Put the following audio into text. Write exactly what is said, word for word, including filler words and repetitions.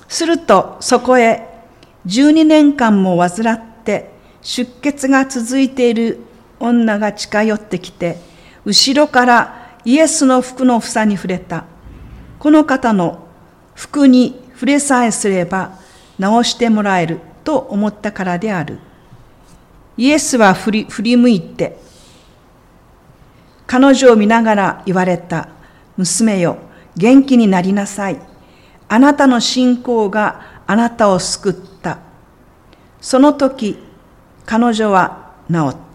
するとそこへじゅうにねんかんも患って出血が続いている女が近寄ってきて、後ろからイエスの服の房に触れた。この方の服に触れさえすれば治してもらえると思ったからである。イエスは振り、振り向いて彼女を見ながら言われた。娘よ、元気になりなさい。あなたの信仰があなたを救った。その時、彼女は治った。